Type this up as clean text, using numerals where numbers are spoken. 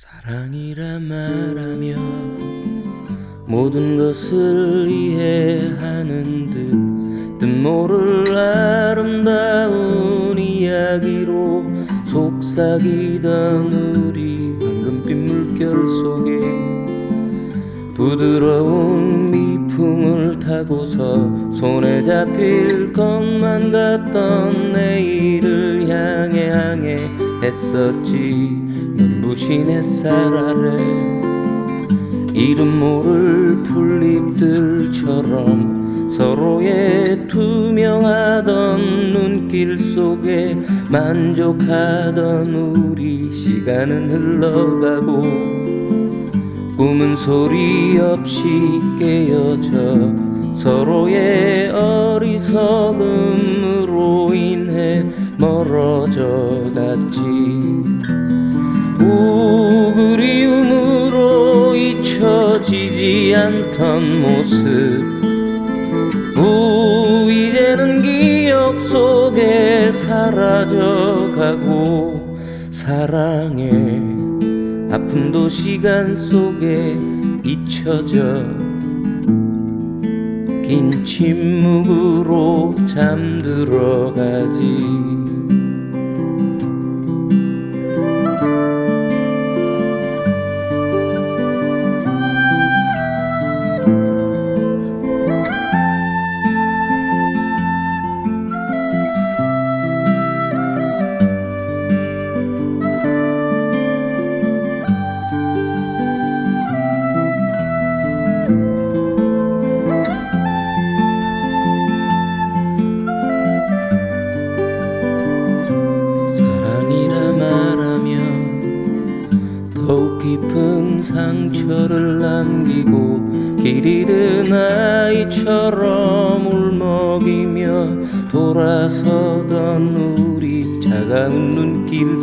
사랑이라 말하며 모든 것을 이해하는 듯 모를 아름다운 이야기로 속삭이던 우리 황금빛 물결 속에 부드러운 미풍을 타고서 손에 잡힐 것만 같던 내일을 향해 했었지. 눈부신 햇살 아래 이름 모를 풀잎들처럼 서로의 투명하던 눈길 속에 만족하던 우리. 시간은 흘러가고 꿈은 소리 없이 깨어져 서로의 어리석음으로 인해 멀어져 갔지. 그리움으로 잊혀지지 않던 모습 이제는 기억 속에 사라져가고 사랑의 아픔도 시간 속에 잊혀져 긴 침묵으로 잠들어가지. 더욱 깊은 상처를 남기고 길 잃은 아이처럼 울먹이며 돌아서던 우리. 차가운 눈길